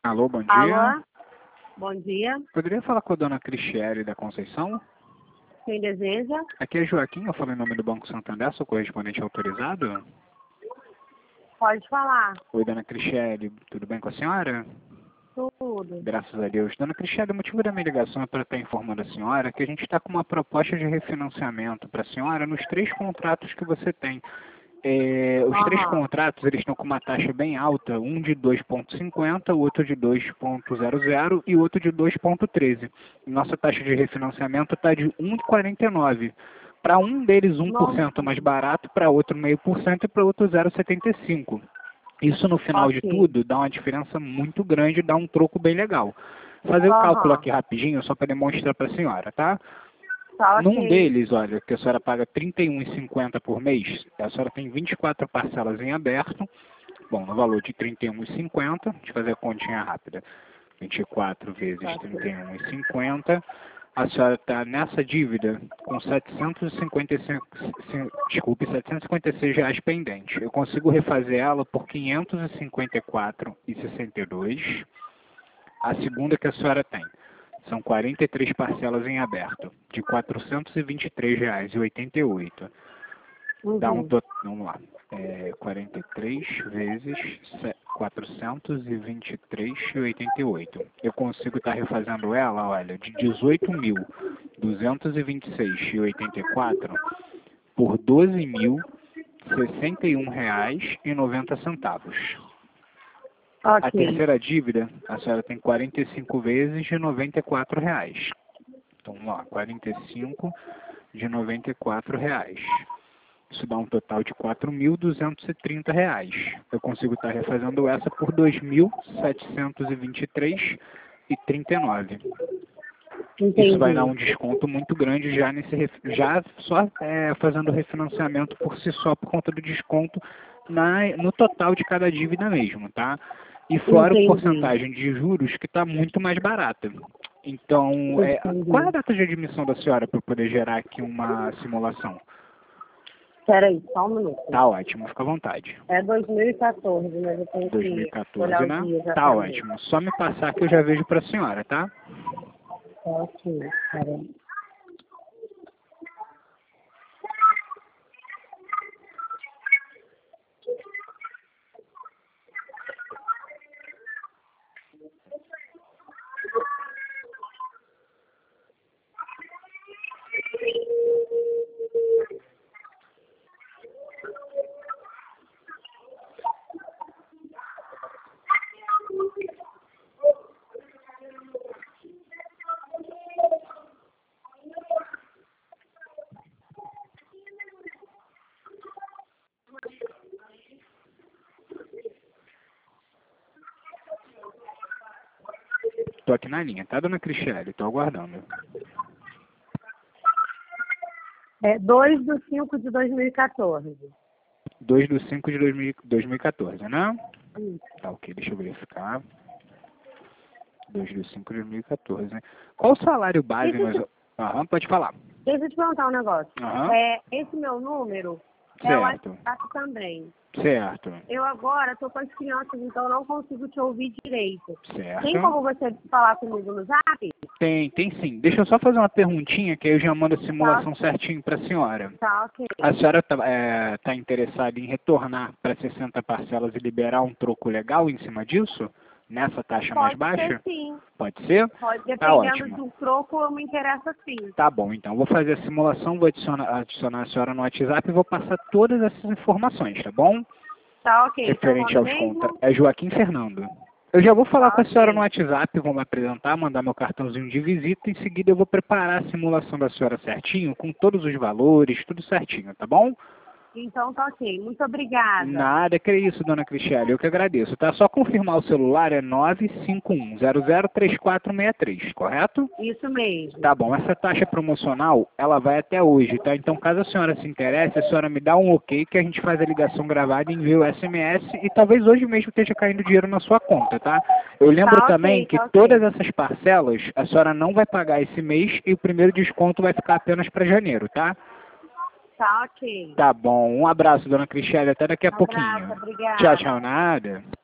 Alô, bom dia. Alô, bom dia. Poderia falar com a dona Cristiele da Conceição? Quem deseja? Aqui é Joaquim, eu falo em nome do Banco Santander, sou correspondente autorizado. Pode falar. Oi, dona Cristiele, tudo bem com a senhora? Tudo. Graças a Deus. Dona Cristiele, o motivo da minha ligação é para estar informando a senhora que a gente está com uma proposta de refinanciamento para a senhora nos 3 contratos que você tem. Os 3 contratos, eles estão com uma taxa bem alta, um de 2,50, o outro de 2,00 e o outro de 2,13. Nossa taxa de refinanciamento está de 1,49. Para um deles 1% mais barato, para outro 0,5% e para outro 0,75. Isso no final de tudo dá uma diferença muito grande, dá um troco bem legal. Fazer o cálculo aqui rapidinho, só para demonstrar para a senhora, tá? Num deles, olha, que a senhora paga R$ 31,50 por mês, a senhora tem 24 parcelas em aberto, bom, no valor de R$ 31,50, deixa eu fazer a continha rápida, 24 vezes R$ 31,50, a senhora está nessa dívida com 756 reais pendente. Eu consigo refazer ela por R$ 554,62, a segunda que a senhora tem. São 43 parcelas em aberto, de R$ 423,88. Dá um total, vamos lá, 43 vezes 423,88. Eu consigo estar refazendo ela, olha, de R$ 18.226,84 por R$ 12.061,90. A terceira dívida, a senhora tem 45 vezes de R$ 94. Então, vamos lá, 45 de R$ 94. Isso dá um total de R$ 4.230. Eu consigo estar refazendo essa por R$ 2.723,39. Isso vai dar um desconto muito grande já só fazendo o refinanciamento por si só, por conta do desconto no total de cada dívida mesmo, tá? E fora a porcentagem de juros que está muito mais barata. Então, qual é a data de admissão da senhora para eu poder gerar aqui uma simulação? Espera aí, só um minuto. Tá ótimo, fica à vontade. É 2014, mas eu tenho 2014, que né? olhar o dia. Tá ótimo. Só me passar que eu já vejo para a senhora, tá? Ok, espera aí. Tô aqui na linha, tá, dona Cristiele? Tô aguardando. É 2/5/2014. 2/5/2014, né? Isso. Tá, ok, deixa eu verificar. 2/5/2014, né? Qual o salário base? Pode falar. Deixa eu te perguntar um negócio. Aham. Esse meu número é o Certo. WhatsApp também. Certo. Eu agora estou com as crianças, então eu não consigo te ouvir direito. Certo. Tem como você falar comigo no Zap? Tem sim. Deixa eu só fazer uma perguntinha que aí eu já mando a simulação certinho para a senhora. Tá, ok. A senhora tá interessada em retornar para 60 parcelas e liberar um troco legal em cima disso? Nessa taxa mais baixa? Pode ser, sim. Pode ser? Pode, Tá dependendo ótimo. do troco, eu me interessa sim. Tá bom, então. Vou fazer a simulação, vou adicionar a senhora no WhatsApp e vou passar todas essas informações, tá bom? Tá, ok. Referente aos contratos. É Joaquim Fernando. Eu já vou falar com a senhora no WhatsApp, vou me apresentar, mandar meu cartãozinho de visita. Em seguida eu vou preparar a simulação da senhora certinho, com todos os valores, tudo certinho, tá bom? Então tá ok. Muito obrigada. Nada, que é isso, dona Cristiele. Eu que agradeço, tá? Só confirmar o celular, é 951003463, correto? Isso mesmo. Tá bom, essa taxa promocional, ela vai até hoje, tá? Então, caso a senhora se interesse, a senhora me dá um ok, que a gente faz a ligação gravada, envia o SMS e talvez hoje mesmo esteja caindo dinheiro na sua conta, tá? Eu lembro também que todas essas parcelas, a senhora não vai pagar esse mês e o primeiro desconto vai ficar apenas para janeiro, tá? Tá ok. Tá bom, um abraço, dona Cristiane, até daqui a pouquinho. Obrigada. Tchau, tchau, nada.